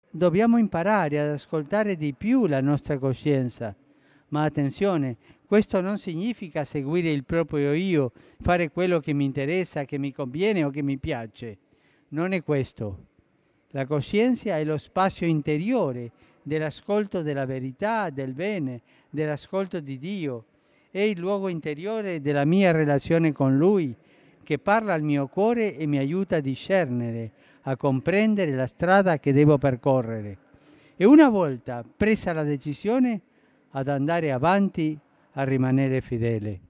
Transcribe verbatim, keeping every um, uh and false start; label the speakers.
Speaker 1: dobbiamo imparare ad ascoltare di più la nostra coscienza. Ma attenzione, questo non significa seguire il proprio io, fare quello che mi interessa, che mi conviene o che mi piace. Non è questo. La coscienza è lo spazio interiore dell'ascolto della verità, del bene, dell'ascolto di Dio. È il luogo interiore della mia relazione con Lui, che parla al mio cuore e mi aiuta a discernere, a comprendere la strada che devo percorrere. E una volta presa la decisione, ad andare avanti, a rimanere fedele.